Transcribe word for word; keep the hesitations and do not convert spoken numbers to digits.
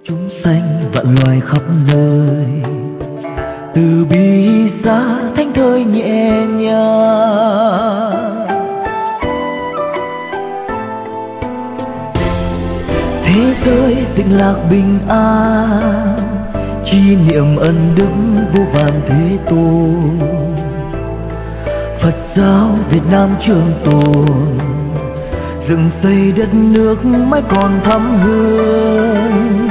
Chúng sanh vạn loài khắp nơi, từ bi xa thánh thơi nhẹ nhàng. Thế giới tịnh lạc bình an, chi niệm ân đức vô vàn thế tôn. Phật giáo Việt Nam trường tồn, dựng xây đất nước mãi còn thắm hương.